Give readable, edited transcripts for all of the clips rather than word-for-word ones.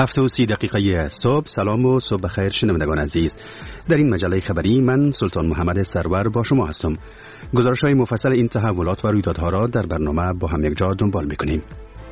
7:30 صبح. سلام و صبح بخیر شنوندگان عزیز. در این مجله خبری من سلطان محمد سرور با شما هستم. گزارش‌های مفصل این تحولات و رویدادها را در برنامه با هم یک جا دنبال می‌کنیم.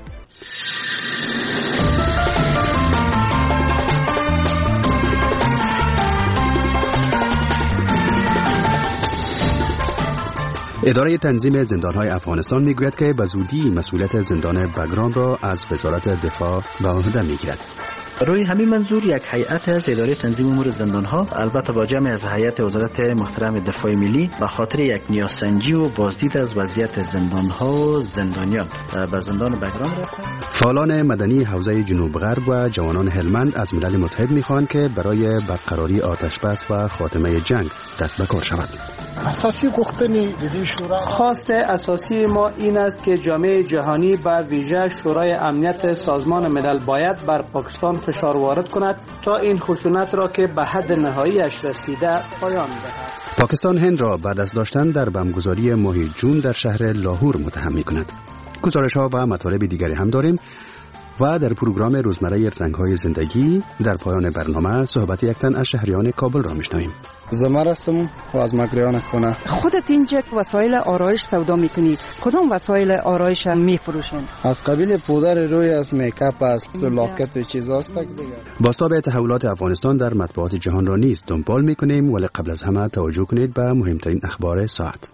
اداره تنظیم زندان‌های افغانستان میگوید که به زودی مسئولیت زندان بگرام را از وزارت دفاع به عهده میگیرد. روی همین منظور یک هیئت از اداره تنظیم امور زندان‌ها، البته با جمع از هیئت وزارت محترم دفاع ملی، به خاطر یک نیازسنجی و بازدید از وضعیت زندان‌ها و زندانیان به زندان بگرام رفتند. فعالان مدنی حوزه جنوب غرب و جوانان هلمند از ملل متحد می‌خواهند که برای برقراری آتش بس و خاتمه جنگ دست به کار شود. اساسی گفتنی شورا، خواست اساسی ما این است که جامعه جهانی به ویژه شورای امنیت سازمان ملل باید بر پاکستان فشار وارد کند تا این خشونت را که به حد نهاییش رسیده پایان دهد. پاکستان هند را بعد از داشتن در بمبگذاری ماه جون در شهر لاهور متهم می‌کند. گزارش‌ها و مطالب دیگری هم داریم و در پروگرام روزمره رنگ‌های زندگی در پایان برنامه صحبت یک تن از شهریان کابل را می‌شنویم. زمر هستم و از مگریان خونه. خودت اینجا وسایل آرایش سودا میکنی، کدام وسایل آرایش میفروشین؟ از قبیل پودر روی، از میکاپ، از لاکت و چیزاست دیگه. بازتاب تحولات افغانستان در مطبوعات جهان را نیز دنبال میکنیم، ولی قبل از همه توجه کنید به مهمترین اخبار ساعت.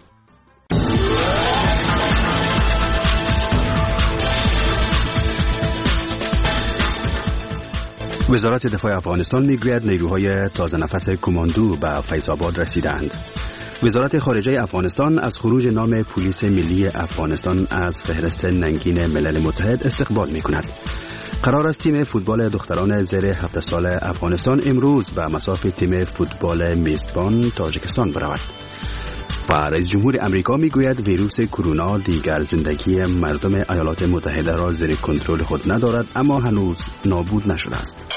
وزارت دفاع افغانستان میگوید نیروهای تازه نفس کماندو به فیض‌آباد رسیدند. وزارت خارجه افغانستان از خروج نام پلیس ملی افغانستان از فهرست ننگین ملل متحد استقبال می‌کند. قرار است تیم فوتبال دختران زیر 17 سال افغانستان امروز به مساف تیم فوتبال میزبان تاجیکستان برود. و رئیس جمهور امریکا میگوید ویروس کرونا دیگر زندگی مردم ایالات متحده را زیر کنترل خود ندارد، اما هنوز نابود نشده است.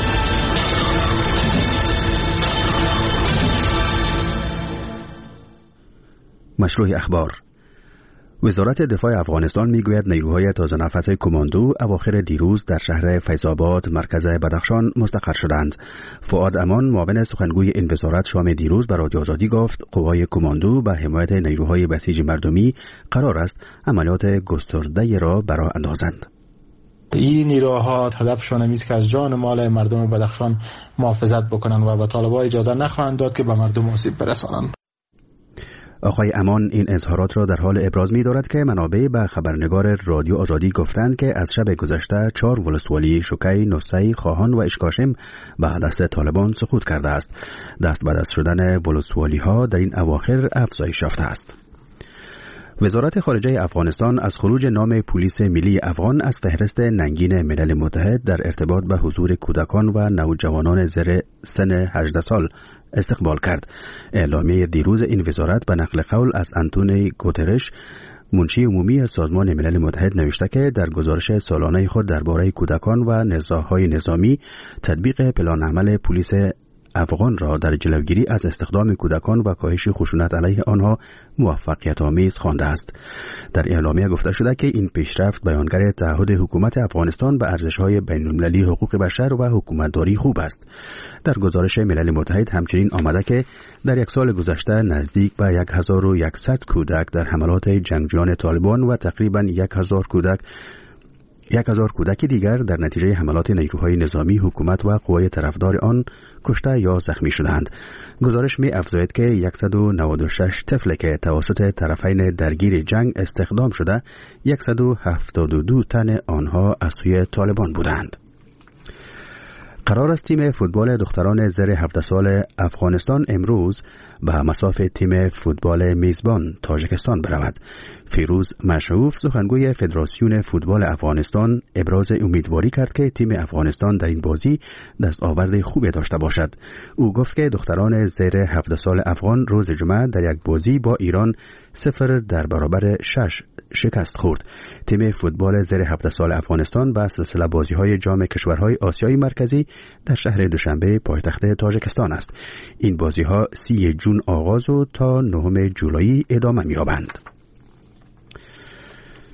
مشروع اخبار. وزارت دفاع افغانستان میگوید نیروهای تازه نفس کماندو اواخر دیروز در شهر فیض‌آباد مرکز بدخشان مستقر شدند. فؤاد امان معاون سخنگوی این وزارت شام دیروز به رادیو آزادی گفت قوای کماندو به حمایت نیروهای بسیج مردمی قرار است عملیات گسترده را برا اندازند. این نیروها هدفشان این است که از جان و مال مردم بدخشان محافظت بکنند و به طالبان اجازه نخواهند داد که به مردم آسیب برسانند. آقای امان این اظهارات را در حال ابراز می دارد که منابع به خبرنگار رادیو آزادی گفتند که از شب گذشته 4 ولسوالی شوکی، نوسعی، خواهان و اشکاشم به دست طالبان سقوط کرده است. دست به دست شدن ولسوالی ها در این اواخر افزایش یافته است. وزارت خارجه افغانستان از خروج نام پلیس ملی افغان از فهرست ننگین ملل متحد در ارتباط به حضور کودکان و نوجوانان زیر سن 18 سال استقبال کرد. اعلامیه دیروز این وزارت به نقل قول از آنتونیو گوترش، منشی عمومی سازمان ملل متحد، نوشته که در گزارش سالانه خود درباره کودکان و نزاع‌های نظامی تطبیق پلان عمل پلیس افغان را در جلوگیری از استخدام کودکان و کاهش خشونت علیه آنها موفقیت‌آمیز خوانده است. در اعلامیه گفته شده که این پیشرفت بیانگر تعهد حکومت افغانستان به ارزش‌های بین‌المللی حقوق بشر و حکومتداری خوب است. در گزارش ملل متحد همچنین آمده که در یک سال گذشته نزدیک به 1100 کودک در حملات جنگجویان طالبان و تقریباً 1000 کودک دیگر در نتیجه حملات نیروهای نظامی حکومت و قوای طرفدار آن کشته یا زخمی شدند. گزارش می افزاید که 196 طفل که توسط طرفین درگیر جنگ استخدام شده، 172 تن آنها از سوی طالبان بودند. قرار است تیم فوتبال دختران زیر 17 سال افغانستان امروز به مساف تیم فوتبال میزبان تاجیکستان برود. فیروز مشعوف، سخنگوی فدراسیون فوتبال افغانستان، ابراز امیدواری کرد که تیم افغانستان در این بازی دستاورد خوبی داشته باشد. او گفت که دختران زیر 17 سال افغان روز جمعه در یک بازی با ایران 0 در برابر 6 شکست خورد. تیم فوتبال زیر 17 سال افغانستان به سلسله بازی‌های جام کشورهای آسیای مرکزی در شهر دوشنبه پایتخت تاجیکستان است. این بازی‌ها 30 جون آغاز و تا 9 جولای ادامه می‌یابند.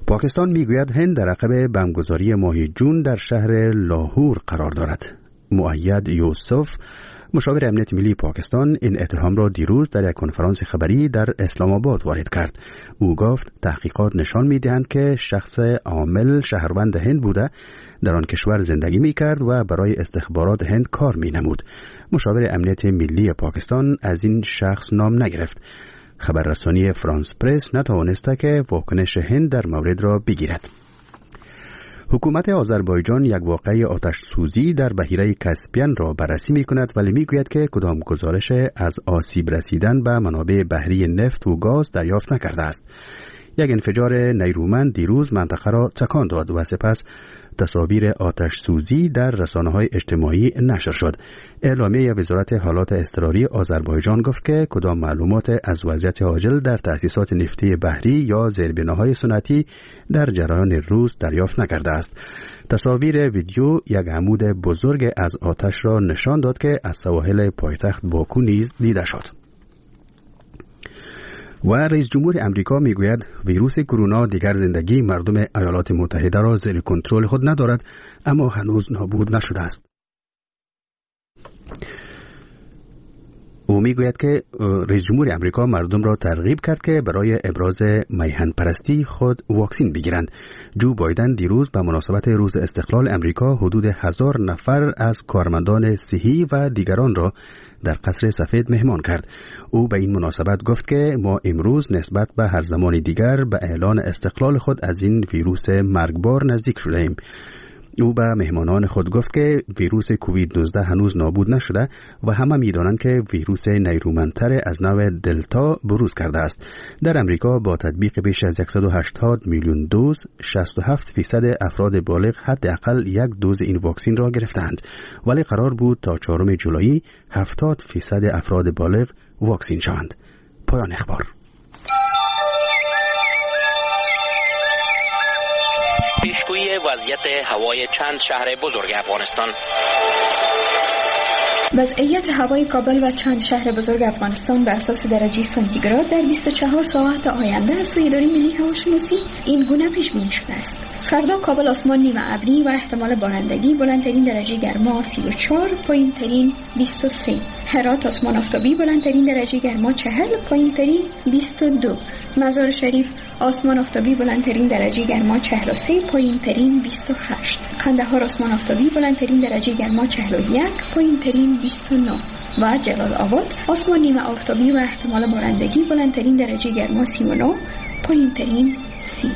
پاکستان میگوید هند در عقب بمبگذاری ماه جون در شهر لاهور قرار دارد. مؤید یوسف مشاور امنیت ملی پاکستان این اتهام را دیروز در یک کنفرانس خبری در اسلام آباد وارد کرد. او گفت تحقیقات نشان می‌دهند که شخص عامل شهروند هند بوده، در آن کشور زندگی می‌کرد و برای استخبارات هند کار می‌نمود. مشاور امنیت ملی پاکستان از این شخص نام نگرفت. خبررسانی فرانس پرس نتوانسته که واکنش هند در مورد را بگیرد. حکومت آذربایجان یک واقعه آتش سوزی در بحیره کاسپین را بررسی می کند، ولی می گوید که کدام گزارش از آسیب رسیدن به منابع بحری نفت و گاز دریافت نکرده است. یک انفجار نیرومند دیروز منطقه را تکان داد و سپس تصاویر آتش سوزی در رسانه‌های اجتماعی نشر شد. اعلامیه وزارت حالات اضطراری آذربایجان گفت که کدام معلومات از وضعیت عاجل در تأسیسات نفتی بحری یا زیربناهای سنتی در جریان روز دریافت نکرده است. تصاویر ویدیو یک عمود بزرگ از آتش را نشان داد که از سواحل پایتخت باکو نیز دیده شد. و رئیس جمهور امریکا میگوید ویروس کرونا دیگر زندگی مردم ایالات متحده را زیر کنترل خود ندارد، اما هنوز نابود نشده است. او میگوید که رئیس جمهور امریکا مردم را ترغیب کرد که برای ابراز میهن پرستی خود واکسین بگیرند. جو بایدن دیروز به مناسبت روز استقلال امریکا حدود 1000 نفر از کارمندان صحی و دیگران را در قصر سفید مهمان کرد. او به این مناسبت گفت که ما امروز نسبت به هر زمان دیگر به اعلان استقلال خود از این ویروس مرگبار نزدیک شده ایم. او به مهمانان خود گفت که ویروس کووید 19 هنوز نابود نشده و همه می‌دانند که ویروس نیرومندتر از نوع دلتا بروز کرده است. در امریکا با تطبیق بیش از 180 میلیون دوز 67% افراد بالغ حداقل یک دوز این واکسن را گرفتند، ولی قرار بود تا 4 جولای 70% افراد بالغ واکسن شوند. پایان اخبار. پیشگویی وضعیت هوای چند شهر بزرگ افغانستان. وضعیت هوای کابل و چند شهر بزرگ افغانستان به اساس درجه سانتیگراد در 24 ساعت آینده از سوی اداره ملی هواشناسی این گونه پیش بینی شده است. فردا کابل آسمان نیمه ابری و احتمال بارندگی، بلندترین درجه گرما 34، پایینترین 23. هرات آسمان آفتابی، بلندترین درجه گرما 40، پایینترین 22. مزار شریف آسمان آفتابی، بلندترین درجه گرما 43، پایینترین 28. قندهار آسمان آفتابی، بلندترین درجه گرما 41، پایینترین 29. و جلال آباد آسمان نیمه آفتابی و احتمال بارندگی، بلندترین درجه گرما 39، پایینترین 30.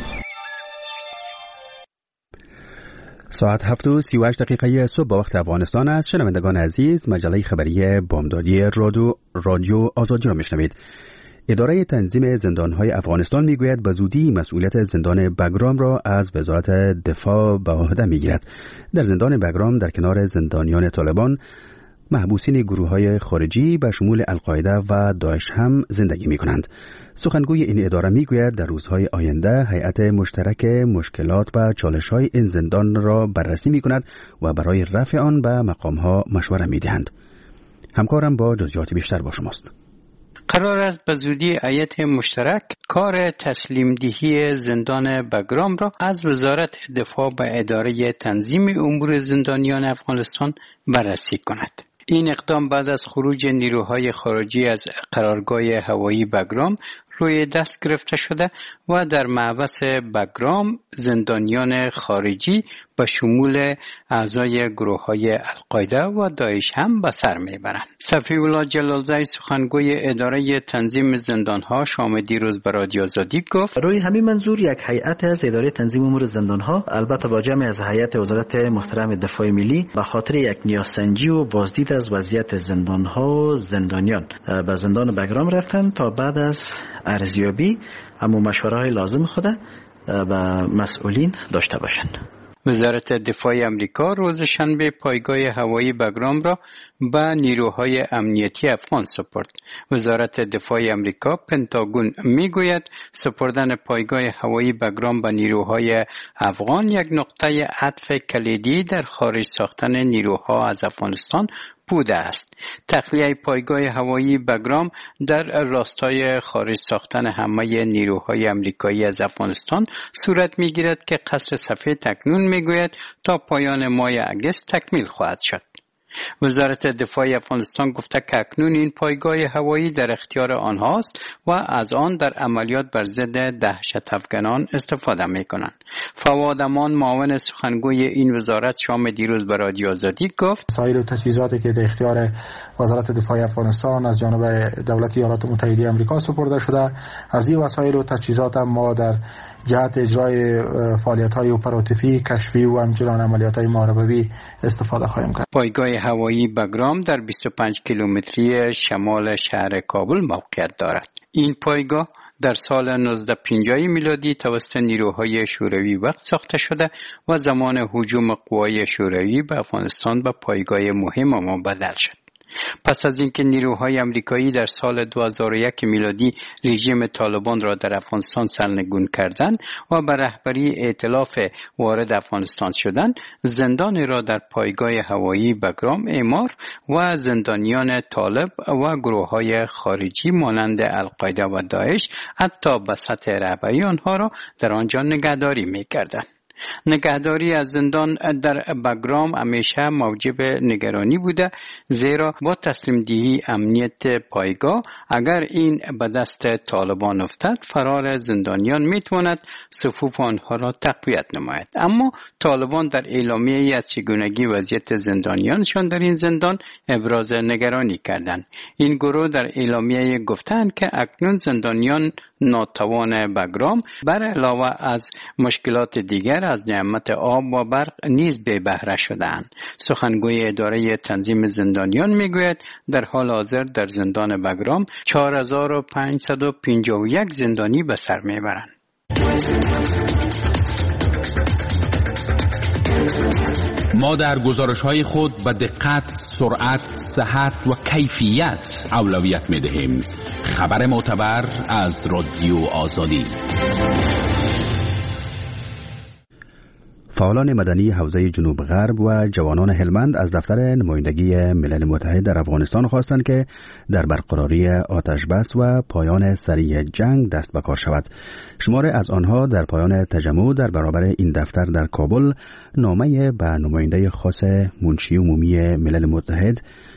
ساعت 7:38 صبح به وقت افغانستان است. شنوندگان عزیز، مجله خبری بامدادی رادیو آزادی را میشنوید. اداره تنظیم زندانهای افغانستان میگوید به زودی مسئولیت زندان بگرام را از وزارت دفاع به عهده میگیرد. در زندان بگرام در کنار زندانیان طالبان، محبوسین گروه‌های خارجی به شمول القاعده و داعش هم زندگی می‌کنند. سخنگوی این اداره میگوید در روزهای آینده هیئت مشترک مشکلات و چالش‌های این زندان را بررسی می‌کند و برای رفع آن به مقام‌ها مشوره می‌دهند. همکارم با جزئیات بیشتر با شماست. قرار است به زودی هیئت مشترک کار تسلیم دهی زندان بگرام را از وزارت دفاع به اداره تنظیم امور زندانیان افغانستان بررسی کند. این اقدام بعد از خروج نیروهای خارجی از قرارگاه هوایی بگرام روی دست گرفته شده و در محبس بگرام زندانیان خارجی به شمول اعضای گروه‌های القاعده و داعش هم به سر میبرند. صفی‌الله جلالزی سخنگوی اداره تنظیم زندان‌ها شام دیروز به رادیو آزادی گفت روی همین منظور یک هیئت از اداره تنظیم امور زندان‌ها، البته با جمع از هیئت وزارت محترم دفاع ملی، به خاطر یک نیازسنجی و بازدید از وضعیت زندان‌ها و زندانیان به زندان بگرام رفتند تا بعد از ارزیابی همون مشوره‌های لازم خود به مسئولین داشته باشند. وزارت دفاع امریکا روز شنبه پایگاه هوایی بگرام را به نیروهای امنیتی افغان سپرد. وزارت دفاع امریکا پنتاگون میگوید سپردن پایگاه هوایی بگرام به نیروهای افغان یک نقطه عطف کلیدی در خارج ساختن نیروها از افغانستان بوده است. تخلیه پایگاه هوایی بگرام در راستای خارج ساختن همه نیروهای امریکایی از افغانستان صورت می‌گیرد که قصر سفید اکنون می‌گوید تا پایان ماه اگست تکمیل خواهد شد. وزارت دفاع افغانستان گفته که اکنون این پایگاه هوایی در اختیار آنهاست و از آن در عملیات بر ضد دهشت افغانان استفاده می‌کنند. فواد امان معاون سخنگوی این وزارت شام دیروز به رادیو آزادی گفت وسایل و تجهیزاتی که در اختیار وزارت دفاع افغانستان از جانب دولت ایالات متحده آمریکا سپرده شده، از این وسایل و تجهیزات ما در جهت اجرای فعالیت‌های اپراتیوی، کشفی و همچنین عملیات‌های محاربه‌ای استفاده خواهیم کرد. پایگاه هوایی بگرام در 25 کیلومتری شمال شهر کابل موقعیت دارد. این پایگاه در سال 1950 میلادی توسط نیروهای شوروی وقت ساخته شده و زمان هجوم قوای شوروی به افغانستان به پایگاه مهم مبدل شد. پس از اینکه نیروهای آمریکایی در سال 2001 میلادی رژیم طالبان را در افغانستان سرنگون کردند و به رهبری ائتلاف وارد افغانستان شدند، زندان را در پایگاه هوایی بگرام اعمار و زندانیان طالب و گروه‌های خارجی مانند القاعده و داعش حتی به سطح رهبری آنها را در آنجا نگهداری می‌کردند. نگهداری از زندان در بگرام همیشه موجب نگرانی بوده، زیرا با تسلیم دهی امنیت پایگاه اگر این به دست طالبان افتد فرار زندانیان میتواند صفوف آنها را تقویت نماید. اما طالبان در اعلامیه‌ای از چگونگی وضعیت زندانیانشان در این زندان ابراز نگرانی کردند. این گروه در اعلامیه گفتند که اکنون زندانیان ناتوان بگرام بر علاوه از مشکلات دیگر از نعمت آب و برق نیز بی بهره شدند. سخنگوی اداره تنظیم زندانیان میگوید در حال حاضر در زندان بگرام 4551 زندانی به سر میبرند. ما در گزارش‌های خود به دقت، سرعت، صحت و کیفیت اولویت می‌دهیم. خبر معتبر از رادیو آزادی. فعالان مدنی حوزه جنوب غرب و جوانان هلمند از دفتر نمایندگی ملل متحد در افغانستان خواستند که در برقراری آتش بس و پایان سریع جنگ دست به کار شود. شمار از آنها در پایان تجمع در برابر این دفتر در کابل نامه به نماینده خاص منشی عمومی ملل متحد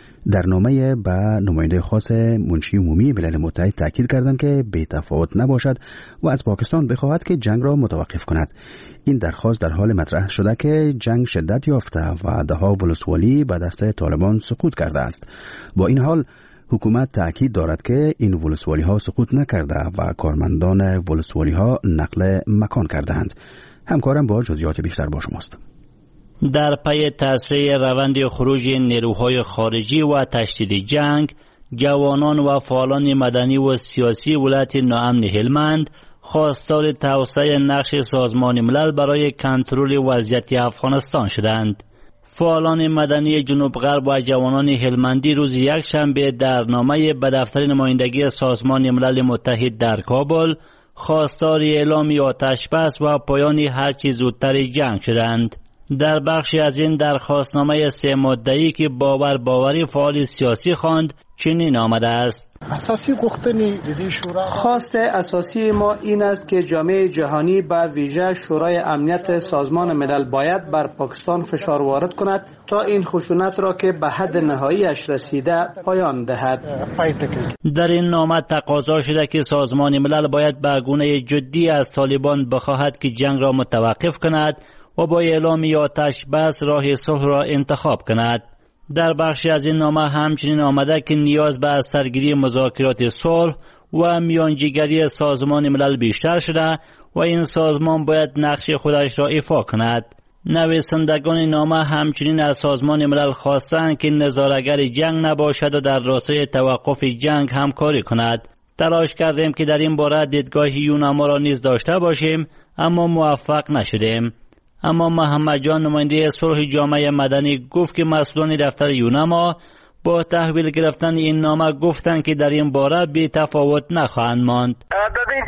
ملل متحد تاکید کردند که بی‌تفاوت نباشد و از پاکستان بخواهد که جنگ را متوقف کند. این درخواست در حال مطرح شده که جنگ شدت یافته و ده‌ها ولسوالی به دست طالبان سقوط کرده است. با این حال حکومت تاکید دارد که این ولسوالی ها سقوط نکرده و کارمندان ولسوالی ها نقل مکان کردند. همکارم با جزئیات بیشتر با شماست. در پی تسریع روند خروج نیروهای خارجی و تشدید جنگ، جوانان و فعالان مدنی و سیاسی ولایت ناامن هلمند خواستار توسعه نقش سازمان ملل برای کنترل وضعیت افغانستان شدند. فعالان مدنی جنوب غرب و جوانان هلمندی روز یکشنبه در نامه به دفتر نمایندگی سازمان ملل متحد در کابل خواستار اعلام آتش بس و پایان هر چه زودتر جنگ شدند. در بخشی از این درخواستنامه 3 ماده‌ای که باوری فعال سیاسی خواند چنین آمده است: خواست اساسی ما این است که جامعه جهانی به ویژه شورای امنیت سازمان ملل باید بر پاکستان فشار وارد کند تا این خشونت را که به حد نهاییش رسیده پایان دهد. در این نامه تقاضا شده که سازمان ملل باید به گونه جدی از طالبان بخواهد که جنگ را متوقف کند و با اعلام آتش بس راه صلح را انتخاب کند. در بخشی از این نامه همچنین آمده که نیاز به سرگیری مذاکرات صلح و میانجیگری سازمان ملل بیشتر شده و این سازمان باید نقش خودش را ایفا کند. نویسندگان نامه همچنین از سازمان ملل خواستند که نظاره‌گر جنگ نباشد و در راستای توقف جنگ همکاری کند. تلاش کردیم که در این باره دیدگاه یونما را نیز داشته باشیم اما موفق نشدیم. اما محمد جان نماینده صلح جامعه مدنی گفت که مسئولان دفتر یونما با تحویل گرفتن این نامه گفتند که در این باره بی تفاوت نخواهند ماند. ببین جوابم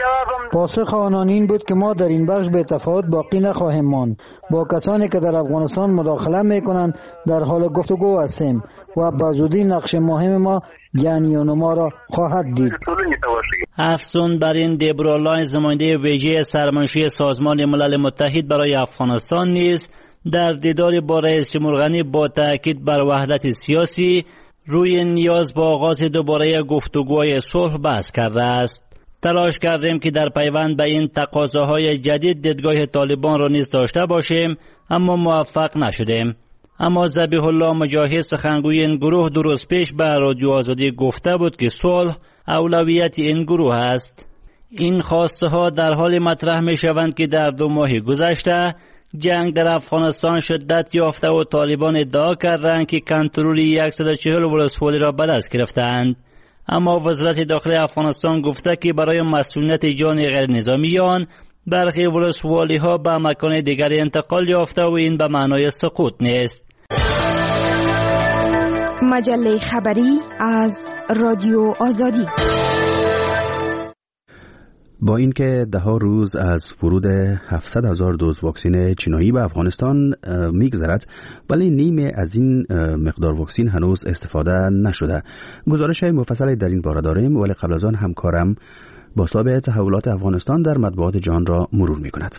پاسخ آنان این بود که ما در این بخش به تفاوت باقی نخواهیم ماند. با کسانی که در افغانستان مداخله میکنند در حال گفتگو هستیم و به زودی نقش مهم ما یعنی ما را خواهد دید. افزون بر این دبرا لاینز نماینده ویژه سرمنشی سازمان ملل متحد برای افغانستان نیز در دیدار با رئیس جمهور غنی با تاکید بر وحدت سیاسی روی نیاز با آغاز دوباره گفتگوهای صلح بحث کرده است. تلاش کردیم که در پیوند به این تقاضاهای جدید دیدگاه طالبان را نیز داشته باشیم اما موفق نشدیم. اما ذبیح الله مجاهد سخنگوی این گروه دو روز پیش به رادیو آزادی گفته بود که صلح اولویت این گروه است. این خواسته ها در حال مطرح می شوند که در 2 ماه گذشته جنگ در افغانستان شدت یافته و طالبان ادعا کردند که کنترل 140 ولسوالی را به دست گرفتند. اما وزارت داخلی افغانستان گفته که برای مسئولیت جان غیر نظامیان برخی ولسوالی ها به مکان دیگری انتقال یافته و این به معنای سقوط نیست. مجله خبری از رادیو آزادی. با اینکه 10 روز از ورود 700,000 دوز واکسن چینایی به افغانستان میگذرد ولی نیمه از این مقدار واکسن هنوز استفاده نشده. گزارش مفصلی در این باره داریم ولی قبل از آن همکارم با سابقه تحولات افغانستان در مطبوعات جهان را مرور میکند.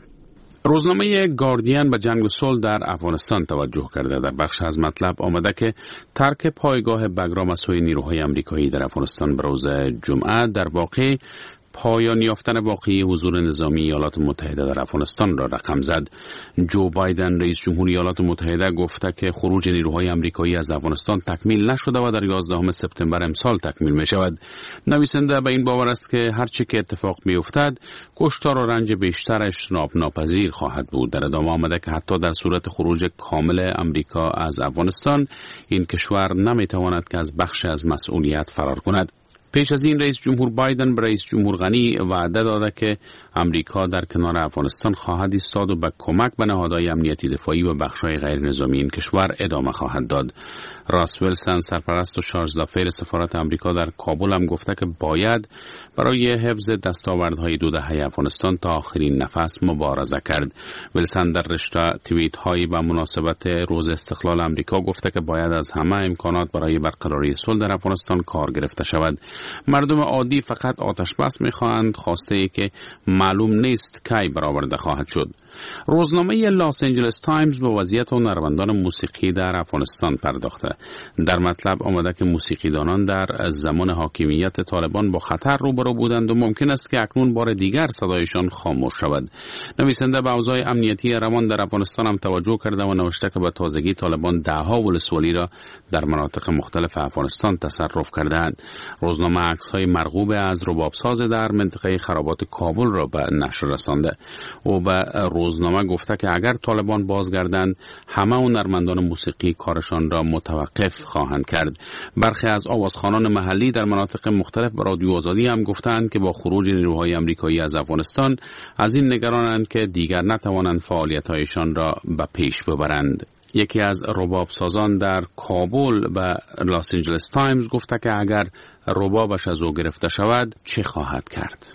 روزنامه گاردین به جنگ و صلح در افغانستان توجه کرده. در بخش از مطلب آمده که ترک پایگاه بگرام از سوی نیروهای آمریکایی در افغانستان به روز جمعه در واقع پایان یافتن واقعی حضور نظامی ایالات متحده در افغانستان را رقم زد. جو بایدن رئیس جمهور ایالات متحده گفته که خروج نیروهای آمریکایی از افغانستان تکمیل نشده و در 11 سپتامبر امسال تکمیل می شود. نویسنده به این باور است که هر چه که اتفاق می افتد کشتار و رنج بیشتر اجتناب ناپذیر خواهد بود. در ادامه آمده که حتی در صورت خروج کامل آمریکا از افغانستان این کشور نمی تواند که از بخش از مسئولیت فرار کند. پیش از این رئیس جمهور بایدن به رئیس جمهور غنی وعده داده که آمریکا در کنار افغانستان خواهد ایستاد و به کمک به نهادهای امنیتی دفاعی و بخش‌های غیر نظامی این کشور ادامه خواهد داد. راس ویلسون سرپرست و شارژ سفارت آمریکا در کابل هم گفته که باید برای حفظ دستاوردهای 2 دهه افغانستان تا آخرین نفس مبارزه کرد. ویلسون در رشته توییت‌هایی به مناسبت روز استقلال آمریکا گفته که باید از همه امکانات برای برقراری صلح در افغانستان کار گرفته شود. مردم عادی فقط آتش بس می‌خواهند، خواسته ای که معلوم نیست کی برآورده خواهد شد. روزنامه لاس آنجلس تایمز به وضعیت هنرمندان موسیقی در افغانستان پرداخته. در مطلب آمده که موسیقیدانان در زمان حاکمیت طالبان با خطر روبرو بودند و ممکن است که اکنون بار دیگر صدایشان خاموش شود. نویسنده به اوضاع امنیتی روان در افغانستان هم توجه کرده و نوشته که به تازگی طالبان 10 ولسوالی را در مناطق مختلف افغانستان تصرف کردند. روزنامه عکس‌های مرغوب از ربابساز در منطقه خرابات کابل را به نشر رسانده و به روزنامه گفته که اگر طالبان بازگردند همه هنرمندان موسیقی کارشان را متوقف خواهند کرد. برخی از آوازخوانان محلی در مناطق مختلف به رادیو آزادی هم گفتند که با خروج نیروهای آمریکایی از افغانستان از این نگرانند که دیگر نتوانند فعالیت‌هایشان را به پیش ببرند. یکی از رباب سازان در کابل به لاس آنجلس تایمز گفته که اگر ربابش از او گرفته شود چه خواهد کرد؟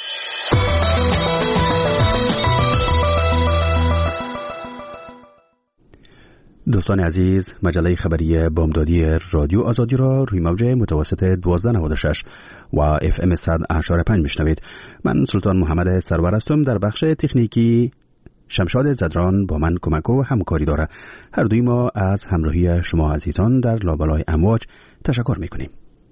دوستان عزیز، مجله خبری بامدادی رادیو آزادی را روی موج متوسط 1296 و FM 100.5 میشنوید. من سلطان محمد سرور هستم. در بخش تکنیکی شمشاد زدران با من کمک و همکاری داره. هر دوی ما از همراهی شما عزیزان در لابلای امواج تشکر میکنیم.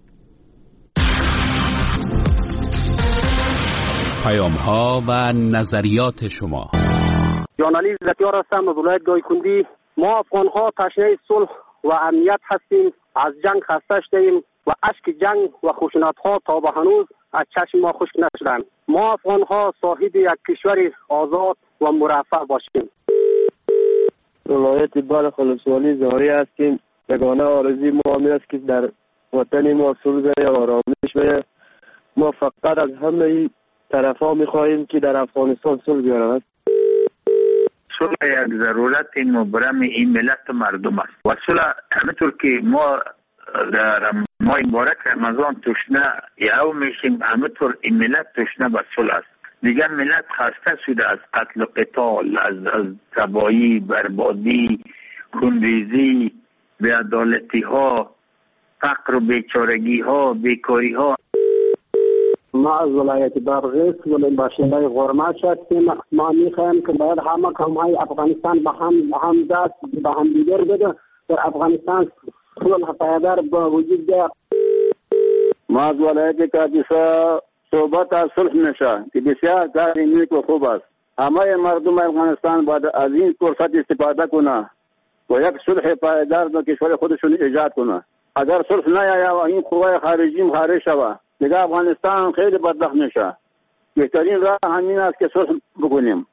پیام‌ها و نظریات شما. جانالیز زکیار هستم از ولایت گایکندی. ما افغان‌ها تشنه صلح و امنیت هستیم. از جنگ خسته شدیم و اشک جنگ و خشونت‌ها تا به هنوز از چشم ما خشک نشدند. ما افغان‌ها صاحب یک کشور آزاد و مرفه باشیم. ولایت بلخ ولسوالی زاری هستیم. یگانه آرزوی ما همین است که در وطن ما صلح و آرامش بشه. ما فقط از همه طرفا می‌خواهیم که در افغانستان صلح بیارند. صلح یک ضرورت مبرم این ملت مردم است و صلح همینطور که ما در ماه مبارک رمضان تشنه یهو میشیم، همینطور این ملت تشنه به صلح است. دیگر ملت خسته شده از قتل و قتال، از تباهی، بربادی، خونریزی، بی‌عدالتی ها، فقر و بیچارگی ها، بیکاری ها. ما از ولایت بادغیس باشنده غرمش هستیم. ما میخوایم که باید همه قوم‌های افغانستان به هم دست به هم دیگر بده در افغانستان صلح پایدار با وجود بیاید. ما از ولایت کاپیسا صحبت از صلح میشه که بسیار کار نیک و خوب است. همه مردم افغانستان باید از این فرصت استفاده کنه و یک صلح پایدار در کشور خودشون ایجاد کنه. اگر صلح نیاید و این قوای خارجی خارج شود دیگه افغانستان خیلی بدبخت میشه. بهترین راه همین است که صلح بکنیم.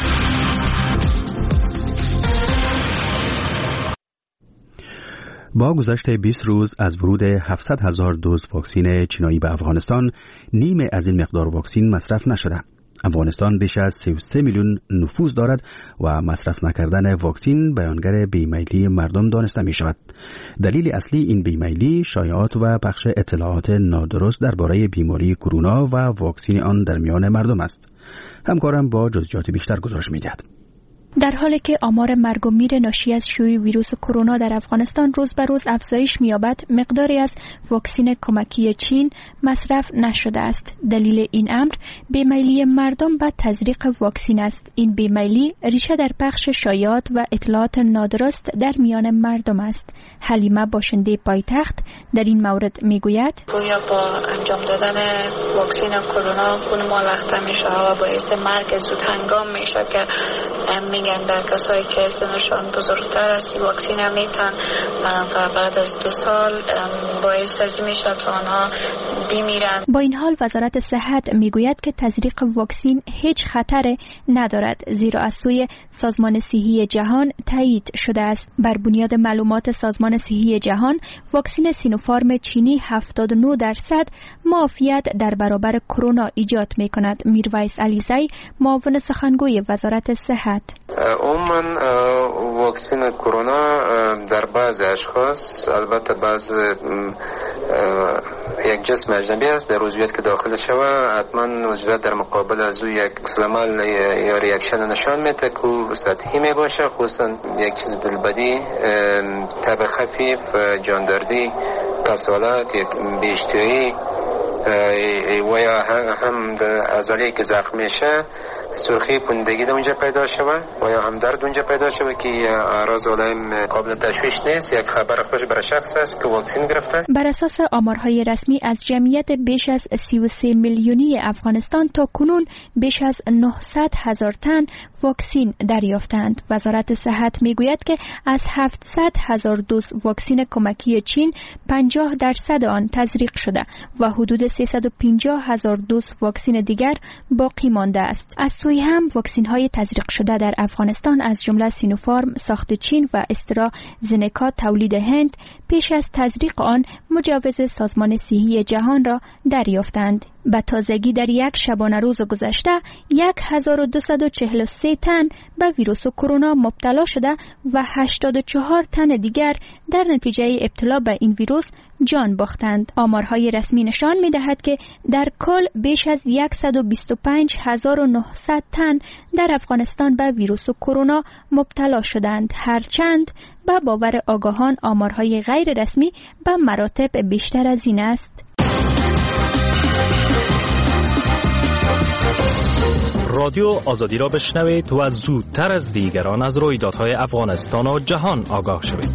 با گذشت 20 روز از ورود 700,000 دوز واکسن چینایی به افغانستان، نیمه از این مقدار واکسن مصرف نشده. افغانستان بیش از 33 میلیون نفوس دارد و مصرف نکردن واکسن بیانگر بیمیلی مردم دانسته می شود. دلیل اصلی این بیمیلی شایعات و پخش اطلاعات نادرست درباره بیماری کرونا و واکسن آن در میان مردم است. همکارم با جزئیات بیشتر گزارش می دهد. در حالی که آمار مرگ و میر ناشی از شیوع ویروس کرونا در افغانستان روز به روز افزایش می‌یابد، مقداری از واکسن کمکی چین مصرف نشده است. دلیل این امر بیمیلی مردم به تزریق واکسن است. این بیمیلی ریشه در پخش شایعات و اطلاعات نادرست در میان مردم است. حلیمه باشنده پایتخت در این مورد میگوید: گویا با انجام دادن واکسن کرونا خون ما لخته میشه و باعث مرگ زود هنگام میشه که میگن در کسایی که سنشان بزرگتر است واکسن میتن و بعد از 2 سال باعث از میشه تا آنها بمیرن. با این حال وزارت صحت میگوید که تزریق واکسن هیچ خطر ندارد، زیرا از سوی سازمان صحی جهان تایید شده است. بر بنیاد معلومات سازمان صحی جهان، واکسن سینوفارم چینی 79% معافیت در برابر کرونا ایجاد میکند. میرویس علیزی، معاون سخنگوی وزارت صحت: عموما واکسن کرونا در بعض اشخاص، البته بعض یک جسم اجنبی است در عضویت که داخل شود، حتما عضویت در مقابل از او یک عمل یا ریاکشن نشان میده که سطحی می باشه، خصوصا یک چیز دلبدی، تب خفیف، جاندردی، کسالت، یک بیشتری و یا هم عضله که زخم میشه سرخی پوندگی در اونجا پیدا شود و یا هم درد اونجا پیدا شود که اعراض علائم قابل تشخیص نیست. یک خبر خوش برای شخص است که واکسن گرفته. بر اساس آمارهای رسمی از جمعیت بیش از 33 میلیونی افغانستان تا کنون بیش از 900,000 تن واکسن دریافتند. وزارت صحت میگوید که از 700,000 دوز واکسن کمکی چین 50% آن تزریق شده و حدود 350,000 دوز واکسن دیگر باقی مانده است. از سوی هم واکسن های تزریق شده در افغانستان از جمله سینوفارم ساخت چین و استرازنکا تولید هند پیش از تزریق آن مجوز سازمان صحی جهان را دریافتند. به تازگی در یک شبانه روز گذشته 1243 تن به ویروس کرونا مبتلا شده و 84 تن دیگر در نتیجه ابتلا به این ویروس جان باختند. آمارهای رسمی نشان می‌دهد که در کل بیش از 125,900 تن در افغانستان به ویروس کرونا مبتلا شدند، هرچند به باور آگاهان آمارهای غیر رسمی به مراتب بیشتر از این است. رادیو آزادی را بشنوید و زودتر از دیگران از رویدادهای افغانستان و جهان آگاه شوید.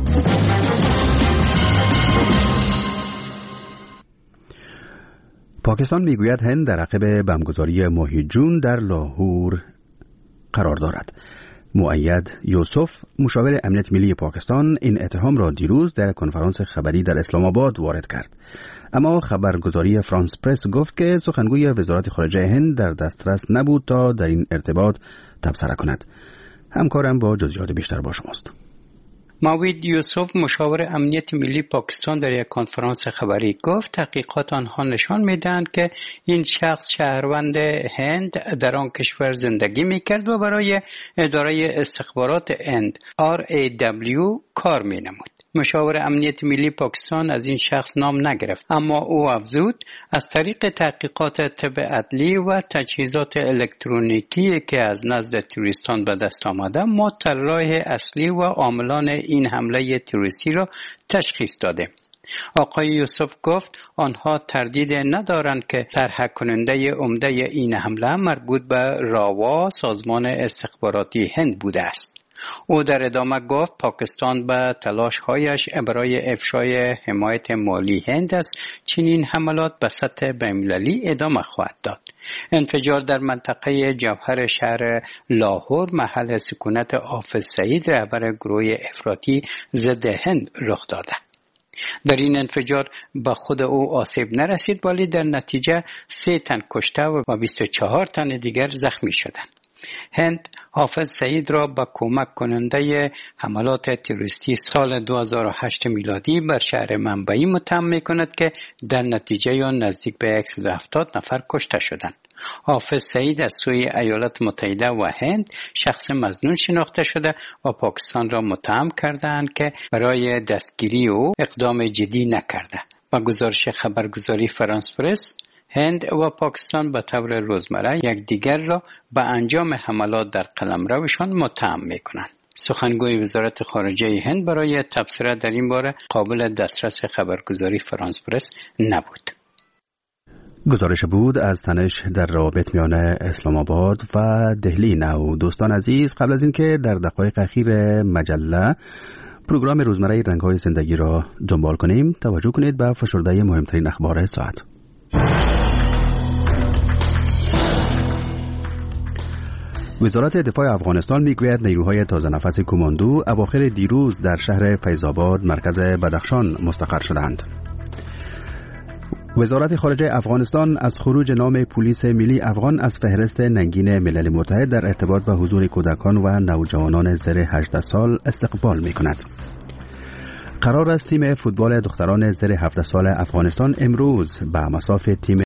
پاکستان میگوید هند در عقب بمبگذاری ماه جون در لاهور قرار دارد. مؤید یوسف، مشاور امنیت ملی پاکستان، این اتهام را دیروز در کنفرانس خبری در اسلام آباد وارد کرد. اما خبرگزاری فرانس پرس گفت که سخنگوی وزارت خارجه هند در دسترس نبود تا در این ارتباط تبصره کند. همکارم با جزئیات بیشتر با شماست. مؤید یوسف، مشاور امنیت ملی پاکستان، در یک کنفرانس خبری گفت تحقیقات آنها نشان می‌دهند که این شخص شهروند هند در آن کشور زندگی می‌کرد و برای اداره استخبارات هند RAW کار می‌نمود. مشاور امنیت ملی پاکستان از این شخص نام نگرفت، اما او افزود از طریق تحقیقات طب عدلی و تجهیزات الکترونیکی که از نزد توریستان به دست آمده، ما طراح اصلی و عاملان این حمله تروریستی را تشخیص دادیم. آقای یوسف گفت آنها تردید ندارند که طرح کننده عمده این حمله مربوط به راوا، سازمان استخباراتی هند بوده است. او در ادامه گفت پاکستان به تلاش‌هایش برای افشای حمایت مالی هند از چنین حملات به سطح بین‌المللی ادامه خواهد داد. انفجار در منطقه جوهر شهر لاهور محل سکونت حافظ سعید رهبر گروه افراطی ضد هند رخ داده. در این انفجار به خود او آسیب نرسید، ولی در نتیجه 3 تن کشته و 24 تن دیگر زخمی شدند. هند حافظ سعید را به کمک کننده حملات تروریستی سال 2008 میلادی بر شهر منبعی متهم می‌کند که در نتیجه آن نزدیک به 170 نفر کشته شدند. حافظ سعید از سوی ایالات متحده و هند شخص مظنون شناخته شده و پاکستان را متهم کردند که برای دستگیری او اقدام جدی نکرده. و گزارش خبرگزاری فرانس پرس، هند و پاکستان به طور روزمره یکدیگر را به انجام حملات در قلمروشان متهم می‌کنند. سخنگوی وزارت خارجه هند برای تبصره در این باره قابل دسترس خبرگزاری فرانس پرس نبود. گزارش بود از تنش در روابط میان اسلام آباد و دهلی نو. دوستان عزیز، قبل از اینکه در دقایق اخیر مجله پروگرام روزمره رنگ‌های زندگی را دنبال کنیم، توجه کنید به فشرده مهمترین اخبار ساعت. وزارت دفاع افغانستان میگوید نیروهای تازه نفس کماندو اواخر دیروز در شهر فیض‌آباد مرکز بدخشان مستقر شدند. وزارت خارجه افغانستان از خروج نام پلیس ملی افغان از فهرست ننگین ملل متحد در ارتباط با حضور کودکان و نوجوانان زیر 18 سال استقبال می‌کند. قرار است تیم فوتبال دختران زیر 17 سال افغانستان امروز به مصاف تیم